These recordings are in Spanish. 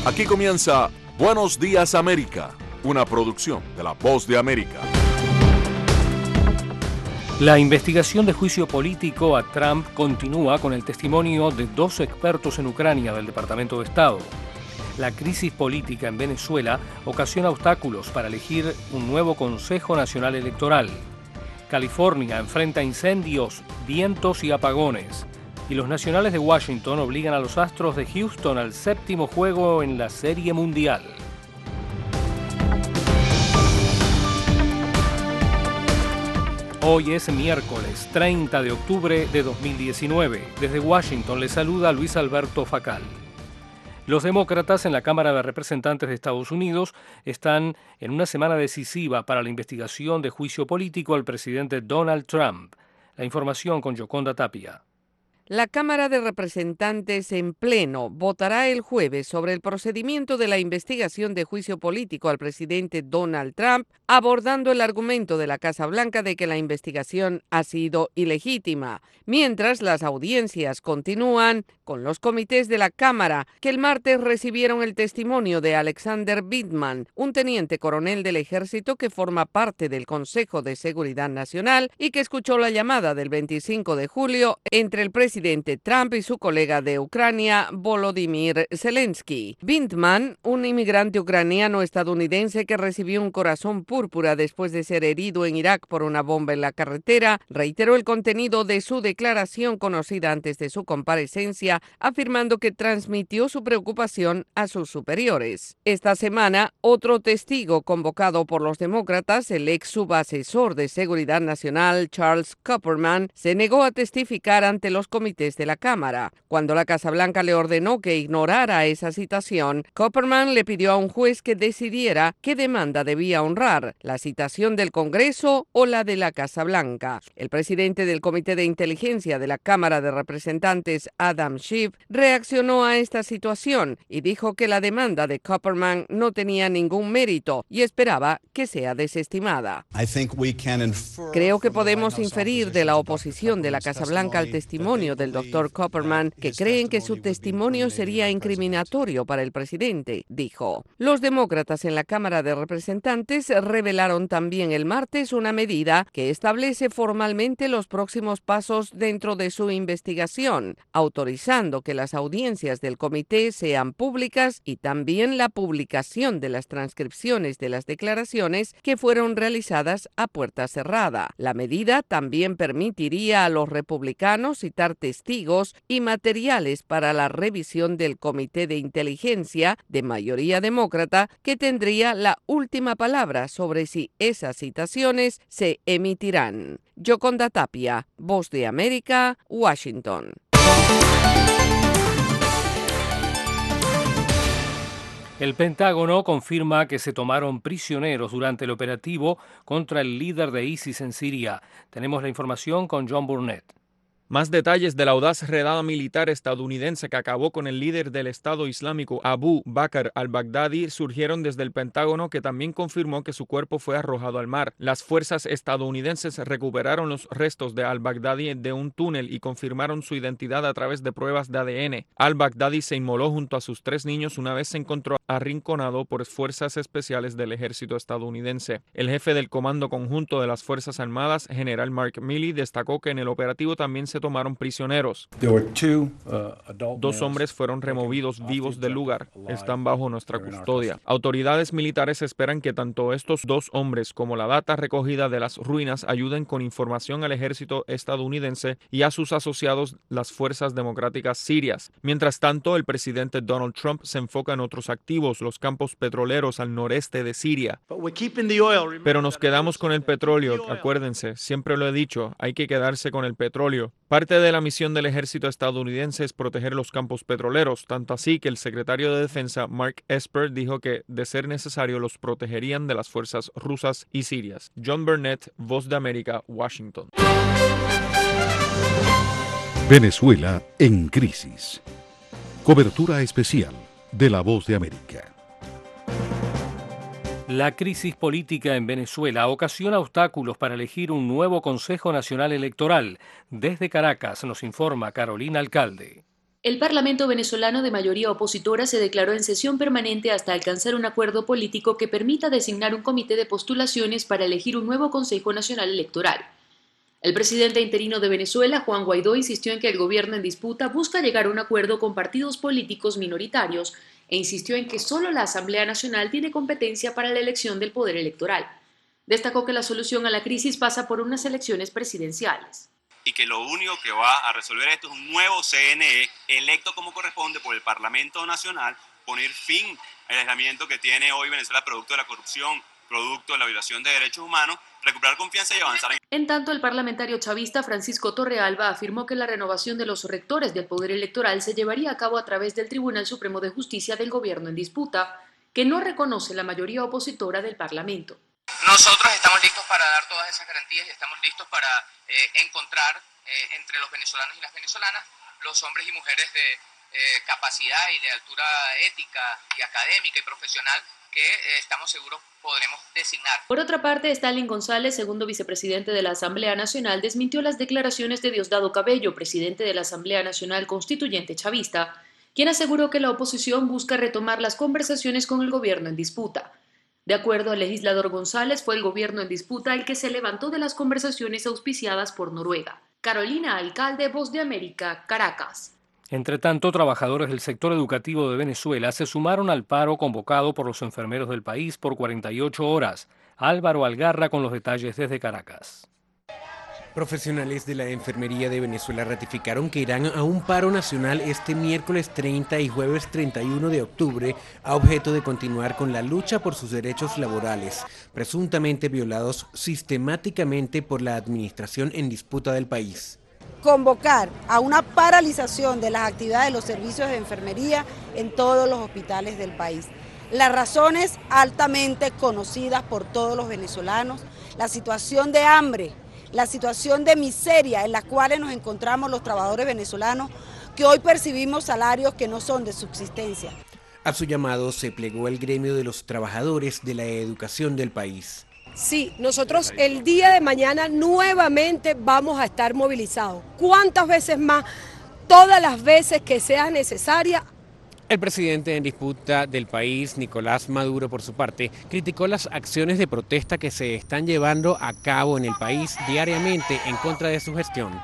Aquí comienza Buenos Días América, una producción de La Voz de América. La investigación de juicio político a Trump continúa con el testimonio de 2 expertos en Ucrania del Departamento de Estado. La crisis política en Venezuela ocasiona obstáculos para elegir un nuevo Consejo Nacional Electoral. California enfrenta incendios, vientos y apagones. Y los nacionales de Washington obligan a los Astros de Houston al 7º juego en la Serie Mundial. Hoy es miércoles 30 de octubre de 2019. Desde Washington les saluda Luis Alberto Facal. Los demócratas en la Cámara de Representantes de Estados Unidos están en una semana decisiva para la investigación de juicio político al presidente Donald Trump. La información con Yoconda Tapia. La Cámara de Representantes en pleno votará el jueves sobre el procedimiento de la investigación de juicio político al presidente Donald Trump, abordando el argumento de la Casa Blanca de que la investigación ha sido ilegítima, mientras las audiencias continúan con los comités de la Cámara, que el martes recibieron el testimonio de Alexander Vindman, un teniente coronel del ejército que forma parte del Consejo de Seguridad Nacional y que escuchó la llamada del 25 de julio entre el presidente Trump y su colega de Ucrania, Volodymyr Zelensky. Vindman, un inmigrante ucraniano estadounidense que recibió un corazón púrpura después de ser herido en Irak por una bomba en la carretera, reiteró el contenido de su declaración conocida antes de su comparecencia, afirmando que transmitió su preocupación a sus superiores. Esta semana, otro testigo convocado por los demócratas, el ex subasesor de Seguridad Nacional, Charles Kupperman, se negó a testificar ante los comités de la Cámara. Cuando la Casa Blanca le ordenó que ignorara esa citación, Kupperman le pidió a un juez que decidiera qué demanda debía honrar, la citación del Congreso o la de la Casa Blanca. El presidente del Comité de Inteligencia de la Cámara de Representantes, Adam Schiff, reaccionó a esta situación y dijo que la demanda de Kupperman no tenía ningún mérito y esperaba que sea desestimada. Creo que podemos inferir de la oposición de la Casa Blanca al testimonio del Dr. Kupperman que creen que su testimonio sería incriminatorio para el presidente, dijo. Los demócratas en la Cámara de Representantes revelaron también el martes una medida que establece formalmente los próximos pasos dentro de su investigación, autorizando que las audiencias del comité sean públicas y también la publicación de las transcripciones de las declaraciones que fueron realizadas a puerta cerrada. La medida también permitiría a los republicanos citar testigos y materiales para la revisión del Comité de Inteligencia de mayoría demócrata, que tendría la última palabra sobre si esas citaciones se emitirán. Yoconda Tapia, Voz de América, Washington. El Pentágono confirma que se tomaron prisioneros durante el operativo contra el líder de ISIS en Siria. Tenemos la información con John Burnett. Más detalles de la audaz redada militar estadounidense que acabó con el líder del Estado Islámico Abu Bakr al-Baghdadi surgieron desde el Pentágono, que también confirmó que su cuerpo fue arrojado al mar. Las fuerzas estadounidenses recuperaron los restos de al-Baghdadi de un túnel y confirmaron su identidad a través de pruebas de ADN. Al-Baghdadi se inmoló junto a sus 3 niños una vez se encontró arrinconado por fuerzas especiales del ejército estadounidense. El jefe del Comando Conjunto de las Fuerzas Armadas, general Mark Milley, destacó que en el operativo también se tomaron prisioneros. 2 hombres fueron removidos vivos del lugar. Están bajo nuestra custodia. Autoridades militares esperan que tanto estos 2 hombres como la data recogida de las ruinas ayuden con información al ejército estadounidense y a sus asociados, las fuerzas democráticas sirias. Mientras tanto, el presidente Donald Trump se enfoca en otros activos, los campos petroleros al noreste de Siria. Pero nos quedamos con el petróleo. Acuérdense, siempre lo he dicho, hay que quedarse con el petróleo. Parte de la misión del ejército estadounidense es proteger los campos petroleros, tanto así que el secretario de Defensa Mark Esper dijo que, de ser necesario, los protegerían de las fuerzas rusas y sirias. John Burnett, Voz de América, Washington. Venezuela en crisis. Cobertura especial de La Voz de América. La crisis política en Venezuela ocasiona obstáculos para elegir un nuevo Consejo Nacional Electoral. Desde Caracas nos informa Carolina Alcalde. El Parlamento venezolano de mayoría opositora se declaró en sesión permanente hasta alcanzar un acuerdo político que permita designar un comité de postulaciones para elegir un nuevo Consejo Nacional Electoral. El presidente interino de Venezuela, Juan Guaidó, insistió en que el gobierno en disputa busca llegar a un acuerdo con partidos políticos minoritarios e insistió en que solo la Asamblea Nacional tiene competencia para la elección del poder electoral. Destacó que la solución a la crisis pasa por unas elecciones presidenciales. Y que lo único que va a resolver esto es un nuevo CNE electo como corresponde por el Parlamento Nacional, poner fin al aislamiento que tiene hoy Venezuela producto de la corrupción, producto de la violación de derechos humanos, recuperar confianza y avanzar. En tanto, el parlamentario chavista Francisco Torrealba afirmó que la renovación de los rectores del poder electoral se llevaría a cabo a través del Tribunal Supremo de Justicia del gobierno en disputa, que no reconoce la mayoría opositora del Parlamento. Nosotros estamos listos para dar todas esas garantías y estamos listos para encontrar entre los venezolanos y las venezolanas los hombres y mujeres de capacidad y de altura ética y académica y profesional que estamos seguros podremos designar. Por otra parte, Stalin González, segundo vicepresidente de la Asamblea Nacional, desmintió las declaraciones de Diosdado Cabello, presidente de la Asamblea Nacional Constituyente Chavista, quien aseguró que la oposición busca retomar las conversaciones con el gobierno en disputa. De acuerdo al legislador González, fue el gobierno en disputa el que se levantó de las conversaciones auspiciadas por Noruega. Carolina Alcalde, Voz de América, Caracas. Entre tanto, trabajadores del sector educativo de Venezuela se sumaron al paro convocado por los enfermeros del país por 48 horas. Álvaro Algarra con los detalles desde Caracas. Profesionales de la enfermería de Venezuela ratificaron que irán a un paro nacional este miércoles 30 y jueves 31 de octubre a objeto de continuar con la lucha por sus derechos laborales, presuntamente violados sistemáticamente por la administración en disputa del país. Convocar a una paralización de las actividades de los servicios de enfermería en todos los hospitales del país. Las razones altamente conocidas por todos los venezolanos, la situación de hambre, la situación de miseria en la cual nos encontramos los trabajadores venezolanos que hoy percibimos salarios que no son de subsistencia. A su llamado se plegó el gremio de los trabajadores de la educación del país. Sí, nosotros el día de mañana nuevamente vamos a estar movilizados. ¿Cuántas veces más? Todas las veces que sea necesaria. El presidente en disputa del país, Nicolás Maduro, por su parte, criticó las acciones de protesta que se están llevando a cabo en el país diariamente en contra de su gestión.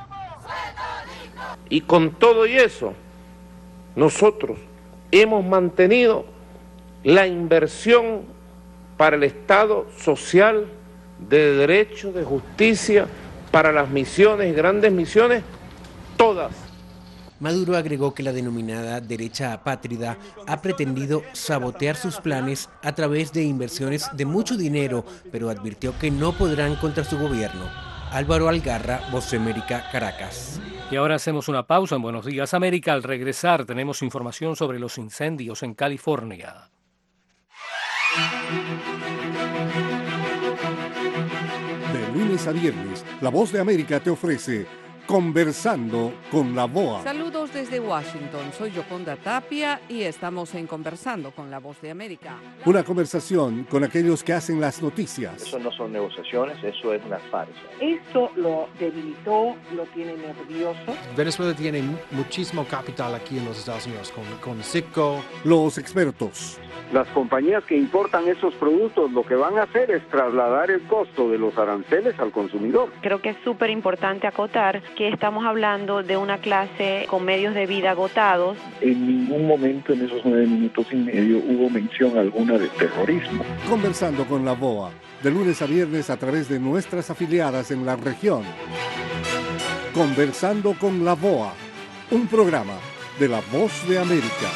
Y con todo y eso, nosotros hemos mantenido la inversión para el Estado social, de derecho, de justicia, para las misiones, grandes misiones, todas. Maduro agregó que la denominada derecha apátrida ha pretendido sabotear sus planes a través de inversiones de mucho dinero, pero advirtió que no podrán contra su gobierno. Álvaro Algarra, Voz de América, Caracas. Y ahora hacemos una pausa en Buenos Días América. Al regresar tenemos información sobre los incendios en California. De lunes a viernes, La Voz de América te ofrece Conversando con la VOA. Saludos desde Washington, soy Yoconda Tapia y estamos en Conversando con la Voz de América. Una conversación con aquellos que hacen las noticias. Eso no son negociaciones, eso es una farsa. Esto lo debilitó, lo tiene nervioso. Venezuela tiene muchísimo capital aquí en los Estados Unidos, con Citgo. Los expertos. Las compañías que importan esos productos lo que van a hacer es trasladar el costo de los aranceles al consumidor. Creo que es súper importante acotar que estamos hablando de una clase con medios de vida agotados. En ningún momento en esos 9 minutos y medio hubo mención alguna de terrorismo. Conversando con la VOA, de lunes a viernes a través de nuestras afiliadas en la región. Conversando con la VOA, un programa de La Voz de América.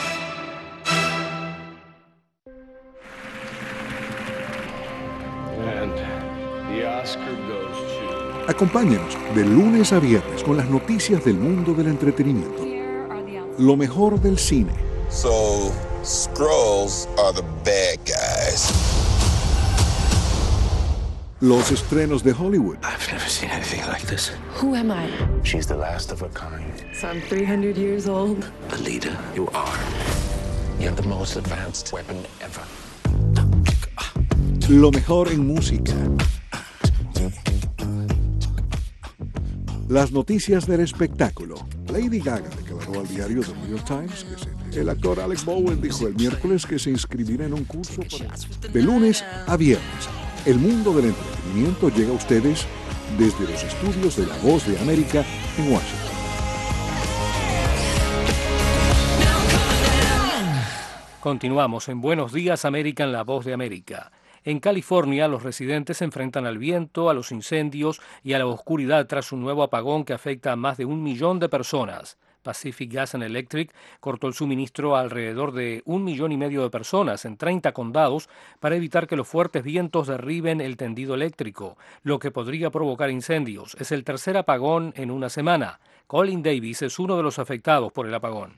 Acompáñenos de lunes a viernes con las noticias del mundo del entretenimiento. Lo mejor del cine. So, Skrulls are the bad guys. Los estrenos de Hollywood. I've never seen anything like this. Who am I? She's the last of her kind. So I'm 300 years old. The leader you are. You have the most advanced weapon ever. Lo mejor en música. Las noticias del espectáculo. Lady Gaga declaró al diario The New York Times que el actor Alec Baldwin dijo el miércoles que se inscribirá en un curso de lunes a viernes. El mundo del entretenimiento llega a ustedes desde los estudios de La Voz de América en Washington. Continuamos en Buenos Días América en La Voz de América. En California, los residentes se enfrentan al viento, a los incendios y a la oscuridad tras un nuevo apagón que afecta a más de 1 millón de personas. Pacific Gas and Electric cortó el suministro a alrededor de 1,5 millones de personas en 30 condados para evitar que los fuertes vientos derriben el tendido eléctrico, lo que podría provocar incendios. Es el tercer apagón en una semana. Colin Davis es uno de los afectados por el apagón.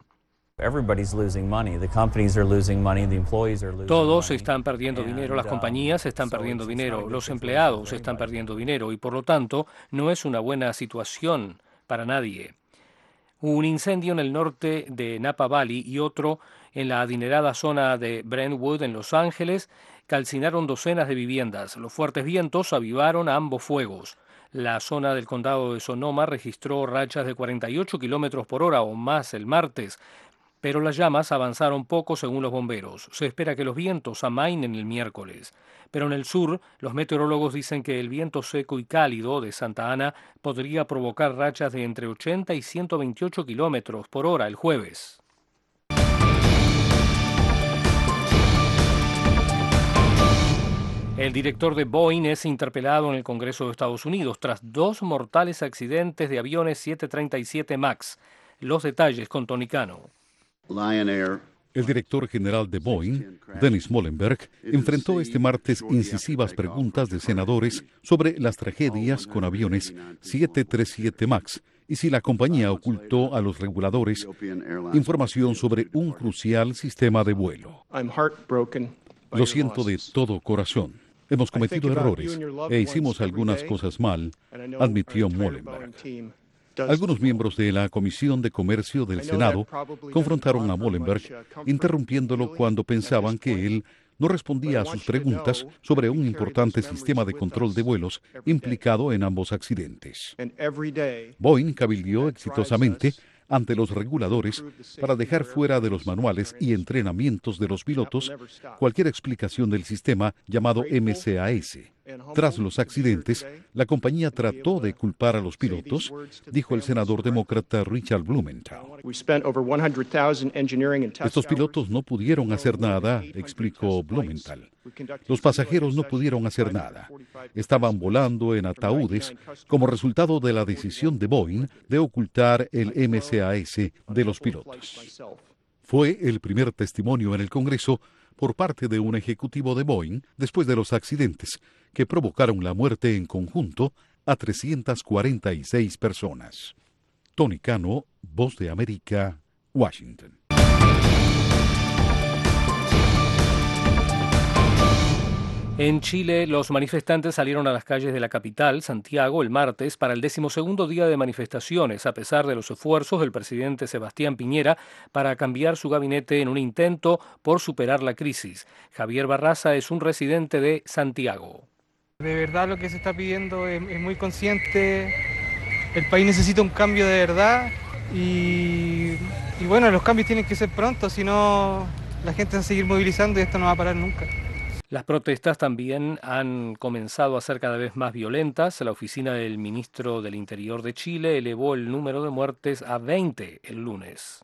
Todos están perdiendo dinero, las compañías están perdiendo dinero, los empleados están perdiendo dinero y por lo tanto no es una buena situación para nadie. Un incendio en el norte de Napa Valley y otro en la adinerada zona de Brentwood en Los Ángeles calcinaron docenas de viviendas. Los fuertes vientos avivaron a ambos fuegos. La zona del condado de Sonoma registró rachas de 48 kilómetros por hora o más el martes, pero las llamas avanzaron poco según los bomberos. Se espera que los vientos amainen el miércoles. Pero en el sur, los meteorólogos dicen que el viento seco y cálido de Santa Ana podría provocar rachas de entre 80 y 128 kilómetros por hora el jueves. El director de Boeing es interpelado en el Congreso de Estados Unidos tras 2 mortales accidentes de aviones 737 MAX. Los detalles con Tony Cano. El director general de Boeing, Dennis Muilenburg, enfrentó este martes incisivas preguntas de senadores sobre las tragedias con aviones 737 MAX y si la compañía ocultó a los reguladores información sobre un crucial sistema de vuelo. Lo siento de todo corazón. Hemos cometido errores e hicimos algunas cosas mal, admitió Muilenburg. Algunos miembros de la Comisión de Comercio del Senado confrontaron a Muilenburg, interrumpiéndolo cuando pensaban que él no respondía a sus preguntas sobre un importante sistema de control de vuelos implicado en ambos accidentes. Boeing cabildeó exitosamente ante los reguladores para dejar fuera de los manuales y entrenamientos de los pilotos cualquier explicación del sistema llamado MCAS. Tras los accidentes, la compañía trató de culpar a los pilotos, dijo el senador demócrata Richard Blumenthal. Estos pilotos no pudieron hacer nada, explicó Blumenthal. Los pasajeros no pudieron hacer nada. Estaban volando en ataúdes como resultado de la decisión de Boeing de ocultar el MCAS de los pilotos. Fue el primer testimonio en el Congreso por parte de un ejecutivo de Boeing después de los accidentes que provocaron la muerte en conjunto a 346 personas. Tony Cano, Voz de América, Washington. En Chile, los manifestantes salieron a las calles de la capital, Santiago, el martes para el 12º día de manifestaciones, a pesar de los esfuerzos del presidente Sebastián Piñera para cambiar su gabinete en un intento por superar la crisis. Javier Barraza es un residente de Santiago. De verdad lo que se está pidiendo es muy consciente. El país necesita un cambio de verdad y bueno, los cambios tienen que ser pronto, si no la gente va a seguir movilizando y esto no va a parar nunca. Las protestas también han comenzado a ser cada vez más violentas. La oficina del ministro del Interior de Chile elevó el número de muertes a 20 el lunes.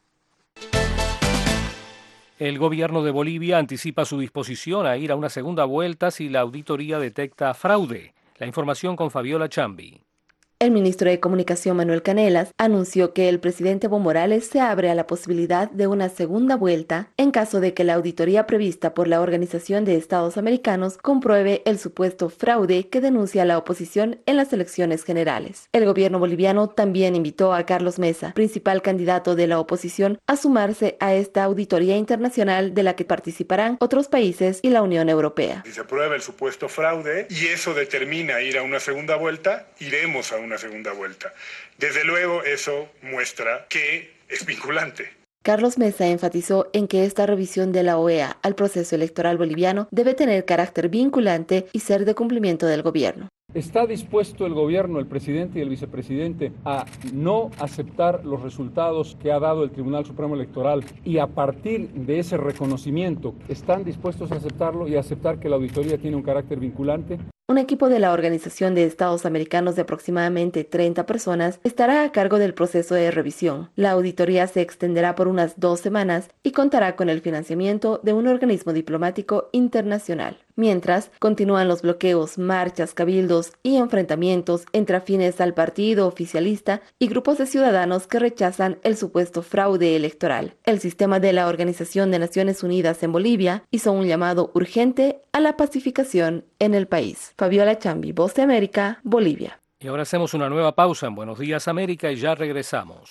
El gobierno de Bolivia anticipa su disposición a ir a una segunda vuelta si la auditoría detecta fraude. La información con Fabiola Chambi. El ministro de Comunicación Manuel Canelas anunció que el presidente Evo Morales se abre a la posibilidad de una segunda vuelta en caso de que la auditoría prevista por la Organización de Estados Americanos compruebe el supuesto fraude que denuncia la oposición en las elecciones generales. El gobierno boliviano también invitó a Carlos Mesa, principal candidato de la oposición, a sumarse a esta auditoría internacional de la que participarán otros países y la Unión Europea. Si se prueba el supuesto fraude y eso determina ir a una segunda vuelta, iremos a una segunda vuelta. Desde luego eso muestra que es vinculante. Carlos Mesa enfatizó en que esta revisión de la OEA al proceso electoral boliviano debe tener carácter vinculante y ser de cumplimiento del gobierno. ¿Está dispuesto el gobierno, el presidente y el vicepresidente a no aceptar los resultados que ha dado el Tribunal Supremo Electoral y a partir de ese reconocimiento están dispuestos a aceptarlo y a aceptar que la auditoría tiene un carácter vinculante? Un equipo de la Organización de Estados Americanos de aproximadamente 30 personas estará a cargo del proceso de revisión. La auditoría se extenderá por unas 2 semanas y contará con el financiamiento de un organismo diplomático internacional. Mientras, continúan los bloqueos, marchas, cabildos y enfrentamientos entre afines al partido oficialista y grupos de ciudadanos que rechazan el supuesto fraude electoral. El sistema de la Organización de Naciones Unidas en Bolivia hizo un llamado urgente a la pacificación en el país. Fabiola Chambi, Voz de América, Bolivia. Y ahora hacemos una nueva pausa en Buenos Días América y ya regresamos.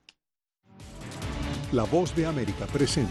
La Voz de América presenta.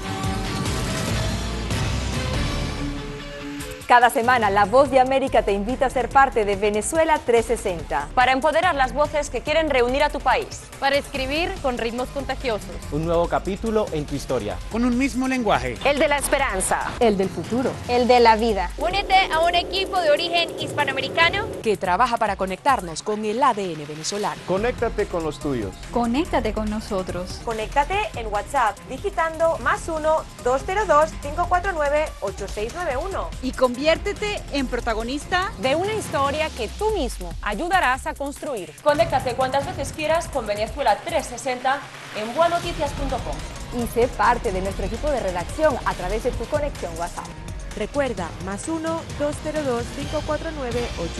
Cada semana, La Voz de América te invita a ser parte de Venezuela 360. Para empoderar las voces que quieren reunir a tu país. Para escribir con ritmos contagiosos. Un nuevo capítulo en tu historia. Con un mismo lenguaje. El de la esperanza. El del futuro. El de la vida. Únete a un equipo de origen hispanoamericano que trabaja para conectarnos con el ADN venezolano. Conéctate con los tuyos. Conéctate con nosotros. Conéctate en WhatsApp digitando +1 202 549 8691. Y conviértete en protagonista de una historia que tú mismo ayudarás a construir. Conéctate cuantas veces quieras con Venezuela 360 en buenoticias.com. Y sé parte de nuestro equipo de redacción a través de tu conexión WhatsApp. Recuerda, +1 202 549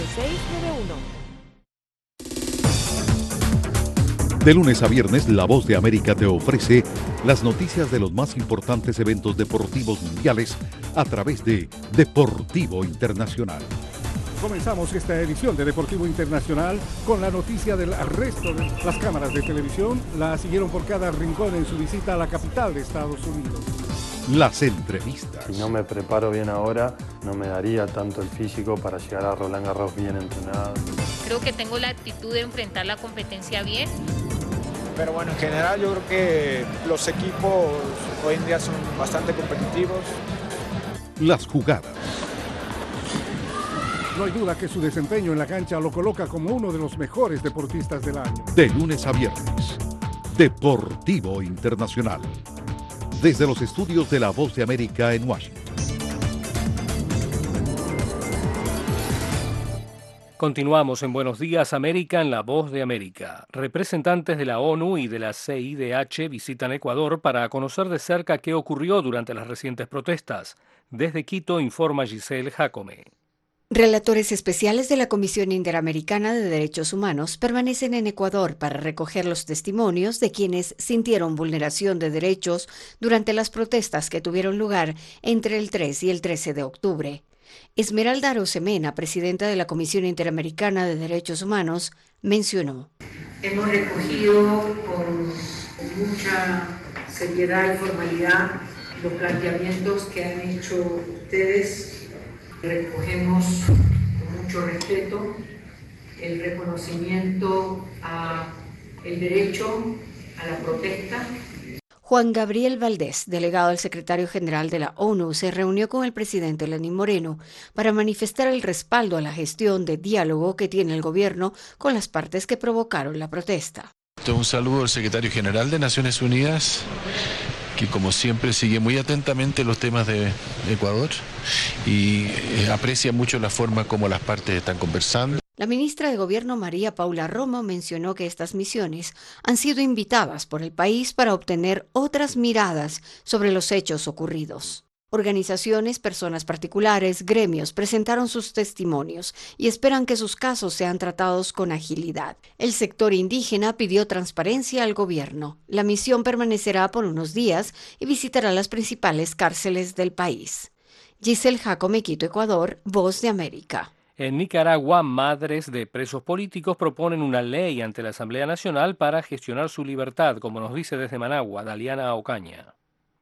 8691. De lunes a viernes, La Voz de América te ofrece las noticias de los más importantes eventos deportivos mundiales a través de Deportivo Internacional. Comenzamos esta edición de Deportivo Internacional con la noticia del arresto de las cámaras de televisión. La siguieron por cada rincón en su visita a la capital de Estados Unidos. Las entrevistas. Si no me preparo bien ahora, no me daría tanto el físico para llegar a Roland Garros bien entrenado. Creo que tengo la actitud de enfrentar la competencia bien. Pero bueno, en general yo creo que los equipos hoy en día son bastante competitivos. Las jugadas. No hay duda que su desempeño en la cancha lo coloca como uno de los mejores deportistas del año. De lunes a viernes, Deportivo Internacional. Desde los estudios de La Voz de América en Washington. Continuamos en Buenos Días América en La Voz de América. Representantes de la ONU y de la CIDH visitan Ecuador para conocer de cerca qué ocurrió durante las recientes protestas. Desde Quito informa Giselle Jacome. Relatores especiales de la Comisión Interamericana de Derechos Humanos permanecen en Ecuador para recoger los testimonios de quienes sintieron vulneración de derechos durante las protestas que tuvieron lugar entre el 3 y el 13 de octubre. Esmeralda Arosemena, presidenta de la Comisión Interamericana de Derechos Humanos, mencionó: Hemos recogido con mucha seriedad y formalidad los planteamientos que han hecho ustedes. Recogemos con mucho respeto el reconocimiento al derecho a la protesta. Juan Gabriel Valdés, delegado del secretario general de la ONU, se reunió con el presidente Lenín Moreno para manifestar el respaldo a la gestión de diálogo que tiene el gobierno con las partes que provocaron la protesta. Un saludo al secretario general de Naciones Unidas, que como siempre sigue muy atentamente los temas de Ecuador y aprecia mucho la forma como las partes están conversando. La ministra de Gobierno María Paula Romo mencionó que estas misiones han sido invitadas por el país para obtener otras miradas sobre los hechos ocurridos. Organizaciones, personas particulares, gremios presentaron sus testimonios y esperan que sus casos sean tratados con agilidad. El sector indígena pidió transparencia al gobierno. La misión permanecerá por unos días y visitará las principales cárceles del país. Giselle Jacome, Quito, Ecuador, Voz de América. En Nicaragua, madres de presos políticos proponen una ley ante la Asamblea Nacional para gestionar su libertad, como nos dice desde Managua, Daliana Ocaña.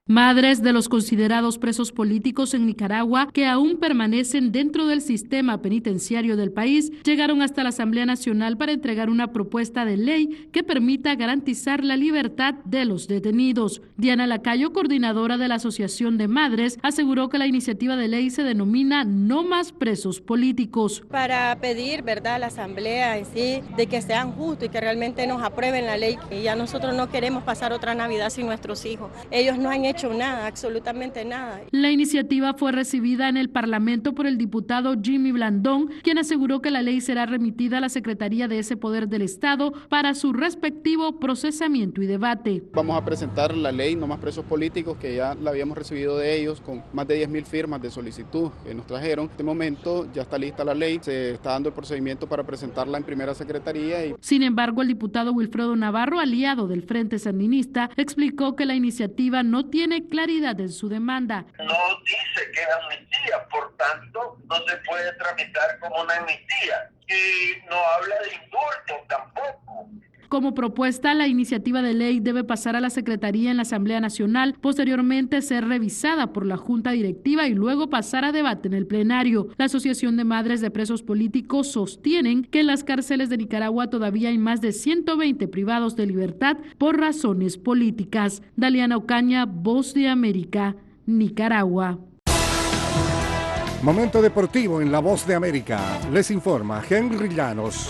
Madres de los considerados presos políticos en Nicaragua que aún permanecen dentro del sistema penitenciario del país llegaron hasta la Asamblea Nacional para entregar una propuesta de ley que permita garantizar la libertad de los detenidos. Diana Lacayo, coordinadora de la Asociación de Madres, aseguró que la iniciativa de ley se denomina No Más Presos Políticos. Para pedir, ¿verdad?, a la Asamblea en sí de que sean justos y que realmente nos aprueben la ley. Y ya nosotros no queremos pasar otra Navidad sin nuestros hijos. Ellos no han hecho nada, absolutamente nada. La iniciativa fue recibida en el Parlamento por el diputado Jimmy Blandón, quien aseguró que la ley será remitida a la Secretaría de ese poder del Estado para su respectivo procesamiento y debate. Vamos a presentar la ley No Más Presos Políticos, que ya la habíamos recibido de ellos con más de 10.000 firmas de solicitud que nos trajeron. En este momento ya está lista la ley, se está dando el procedimiento para presentarla en primera secretaría. Sin embargo, el diputado Wilfredo Navarro, aliado del Frente Sandinista, explicó que la iniciativa no tiene claridad en su demanda. No dice que es amnistía, por tanto no se puede tramitar como una amnistía y no habla de indulto tampoco. Como propuesta, la iniciativa de ley debe pasar a la Secretaría en la Asamblea Nacional, posteriormente ser revisada por la Junta Directiva y luego pasar a debate en el plenario. La Asociación de Madres de Presos Políticos sostienen que en las cárceles de Nicaragua todavía hay más de 120 privados de libertad por razones políticas. Daliana Ocaña, Voz de América, Nicaragua. Momento deportivo en La Voz de América. Les informa Henry Llanos.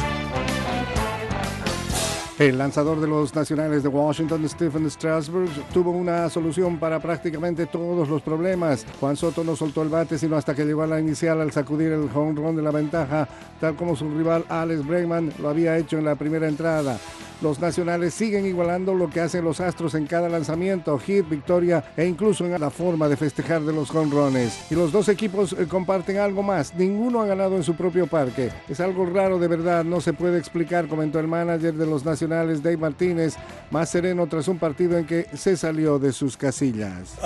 El lanzador de los Nacionales de Washington, Stephen Strasburg, tuvo una solución para prácticamente todos los problemas. Juan Soto no soltó el bate sino hasta que llegó a la inicial al sacudir el home run de la ventaja, tal como su rival Alex Bregman lo había hecho en la primera entrada. Los Nacionales siguen igualando lo que hacen los Astros en cada lanzamiento, hit, victoria e incluso en la forma de festejar de los home runs. Y los dos equipos comparten algo más. Ninguno ha ganado en su propio parque. Es algo raro de verdad, no se puede explicar, comentó el manager de los Nacionales, Dave Martínez, más sereno tras un partido en que se salió de sus casillas.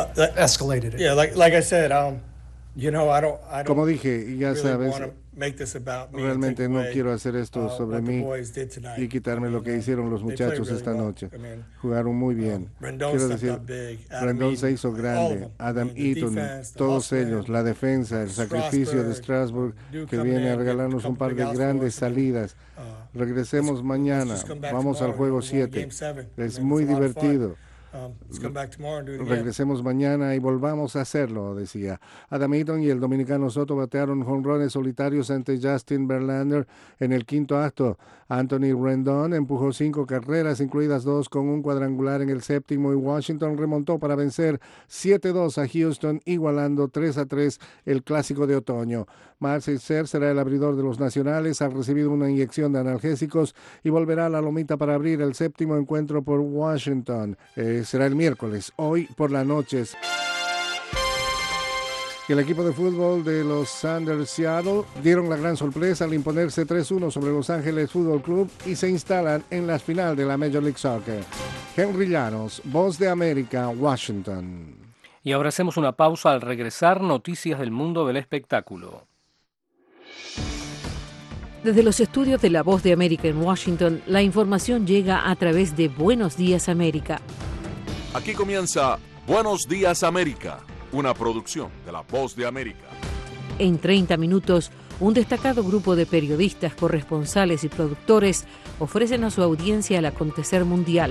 Como dije, ya sabes, realmente no quiero hacer esto sobre mí y quitarme lo que hicieron los muchachos esta noche. Jugaron muy bien. Quiero decir, Rendón se hizo grande, Adam Eaton, todos ellos, la defensa, el sacrificio de Strasburg, que viene a regalarnos un par de grandes salidas. Regresemos mañana, vamos al juego 7. Es muy divertido. Regresemos mañana y volvamos a hacerlo, decía. Adam Eaton y el dominicano Soto batearon jonrones solitarios ante Justin Verlander en el quinto acto. Anthony Rendon empujó 5 carreras, incluidas 2 con un cuadrangular en el séptimo, y Washington remontó para vencer 7-2 a Houston, igualando 3-3 el clásico de otoño. Mark Scherzer será el abridor de los Nacionales, ha recibido una inyección de analgésicos y volverá a la lomita para abrir el séptimo encuentro por Washington. Será el miércoles, hoy por la noche. El equipo de fútbol de los Sounders Seattle dieron la gran sorpresa al imponerse 3-1 sobre Los Ángeles Fútbol Club y se instalan en la final de la Major League Soccer. Henry Llanos, Voz de América, Washington. Y ahora hacemos una pausa. Al regresar, noticias del mundo del espectáculo. Desde los estudios de La Voz de América en Washington, la información llega a través de Buenos Días América. Aquí comienza Buenos Días América, una producción de La Voz de América. En 30 minutos, un destacado grupo de periodistas, corresponsales y productores ofrecen a su audiencia el acontecer mundial.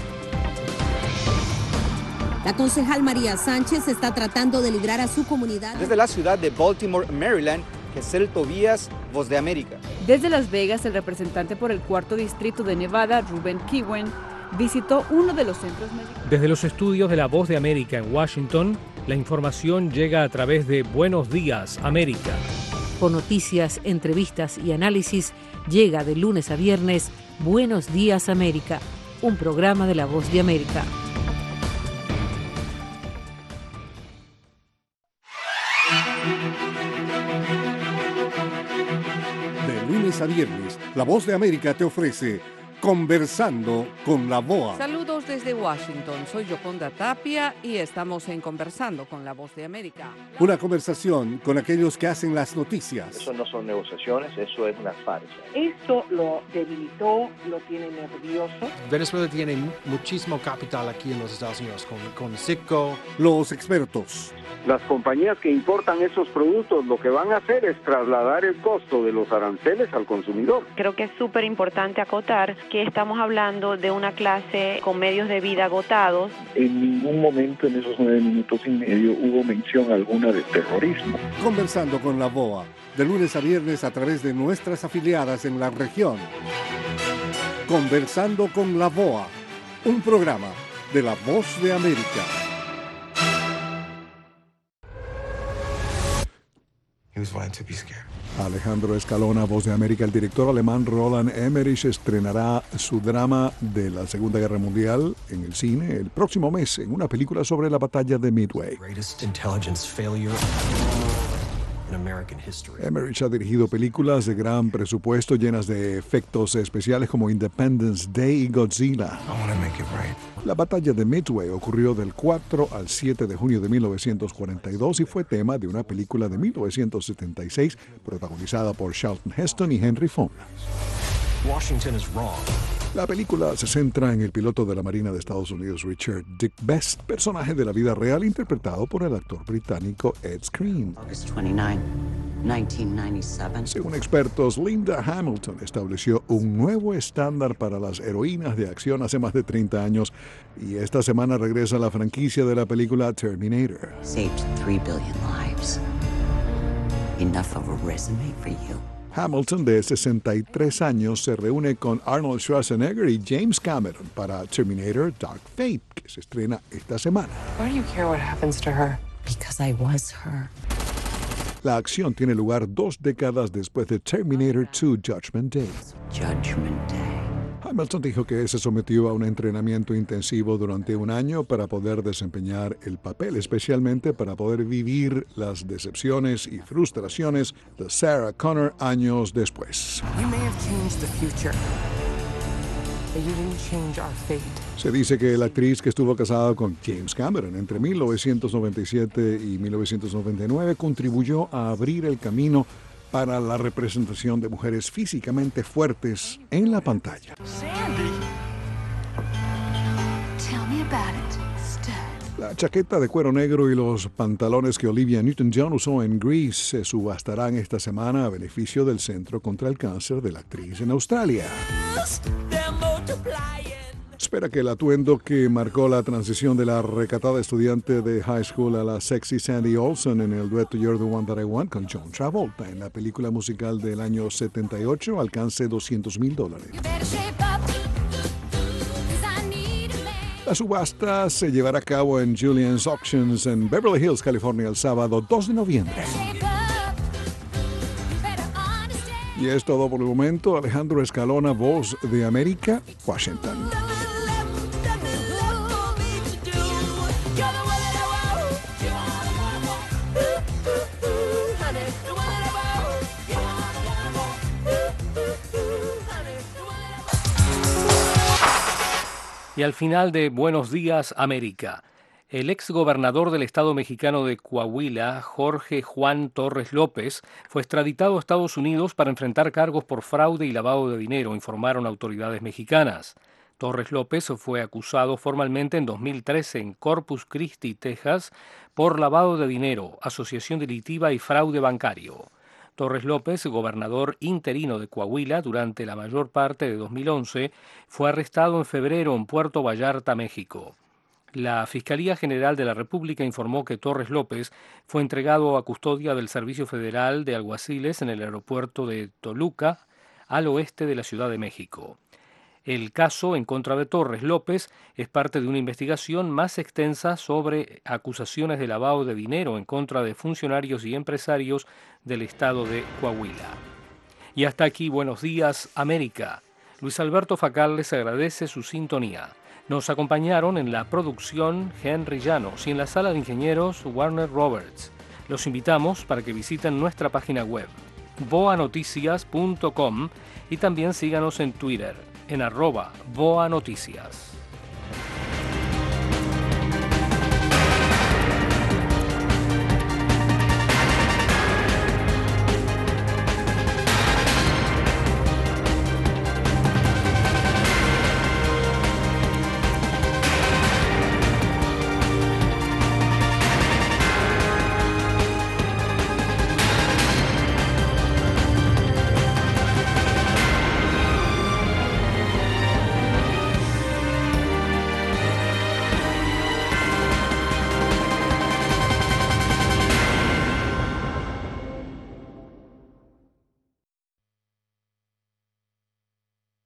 La concejal María Sánchez está tratando de librar a su comunidad. Desde la ciudad de Baltimore, Maryland, Gesell Tobías, Voz de América. Desde Las Vegas, el representante por el 4º distrito de Nevada, Ruben Kiwen, visitó uno de los centros médicos. Desde los estudios de La Voz de América en Washington, la información llega a través de Buenos Días América. Con noticias, entrevistas y análisis, llega de lunes a viernes Buenos Días América, un programa de La Voz de América. De lunes a viernes, La Voz de América te ofrece Conversando con la BOA. Saludos desde Washington, soy Yoconda Tapia y estamos en Conversando con la Voz de América. Una conversación con aquellos que hacen las noticias. Eso no son negociaciones, eso es una farsa. Esto lo debilitó, lo tiene nervioso. Venezuela tiene muchísimo capital aquí en los Estados Unidos, con Citgo. Los expertos. Las compañías que importan esos productos lo que van a hacer es trasladar el costo de los aranceles al consumidor. Creo que es súper importante acotar que estamos hablando de una clase con medios de vida agotados. En ningún momento en esos 9 minutos y medio hubo mención alguna de terrorismo. Conversando con la BOA, de lunes a viernes a través de nuestras afiliadas en la región. Conversando con la BOA, un programa de La Voz de América. Alejandro Escalona, Voz de América. El director alemán Roland Emmerich estrenará su drama de la Segunda Guerra Mundial en el cine el próximo mes en una película sobre la batalla de Midway. Emmerich ha dirigido películas de gran presupuesto llenas de efectos especiales como Independence Day y Godzilla. La batalla de Midway ocurrió del 4 al 7 de junio de 1942 y fue tema de una película de 1976 protagonizada por Charlton Heston y Henry Fonda. La película se centra en el piloto de la Marina de Estados Unidos, Richard Dick Best, personaje de la vida real interpretado por el actor británico Ed Skrein. Según expertos, Linda Hamilton estableció un nuevo estándar para las heroínas de acción hace más de 30 años y esta semana regresa la franquicia de la película Terminator. Saved 3 billion lives. Enough of a resume for you. Hamilton, de 63 años, se reúne con Arnold Schwarzenegger y James Cameron para Terminator Dark Fate, que se estrena esta semana. Why do you care what happens to her? Because I was her. La acción tiene lugar 2 décadas después de Terminator 2 Judgment Day. Judgment Day. Hamilton dijo que se sometió a un entrenamiento intensivo durante un año para poder desempeñar el papel, especialmente para poder vivir las decepciones y frustraciones de Sarah Connor años después. Se dice que la actriz que estuvo casada con James Cameron entre 1997 y 1999 contribuyó a abrir el camino para la representación de mujeres físicamente fuertes en la pantalla. La chaqueta de cuero negro y los pantalones que Olivia Newton-John usó en Grease se subastarán esta semana a beneficio del Centro contra el Cáncer de la Actriz en Australia. Espera que el atuendo que marcó la transición de la recatada estudiante de high school a la sexy Sandy Olsen en el dueto You're the One That I Want con John Travolta en la película musical del año 78 alcance $200,000. La subasta se llevará a cabo en Julian's Auctions en Beverly Hills, California, el sábado 2 de noviembre. Y es todo por el momento. Alejandro Escalona, Voz de América, Washington. Y al final de Buenos Días, América, el exgobernador del estado mexicano de Coahuila, Jorge Juan Torres López, fue extraditado a Estados Unidos para enfrentar cargos por fraude y lavado de dinero, informaron autoridades mexicanas. Torres López fue acusado formalmente en 2013 en Corpus Christi, Texas, por lavado de dinero, asociación delictiva y fraude bancario. Torres López, gobernador interino de Coahuila durante la mayor parte de 2011, fue arrestado en febrero en Puerto Vallarta, México. La Fiscalía General de la República informó que Torres López fue entregado a custodia del Servicio Federal de Alguaciles en el aeropuerto de Toluca, al oeste de la Ciudad de México. El caso en contra de Torres López es parte de una investigación más extensa sobre acusaciones de lavado de dinero en contra de funcionarios y empresarios del estado de Coahuila. Y hasta aquí, Buenos Días, América. Luis Alberto Facal les agradece su sintonía. Nos acompañaron en la producción Henry Llanos y en la sala de ingenieros Warner Roberts. Los invitamos para que visiten nuestra página web boanoticias.com y también síganos en Twitter en @boanoticias.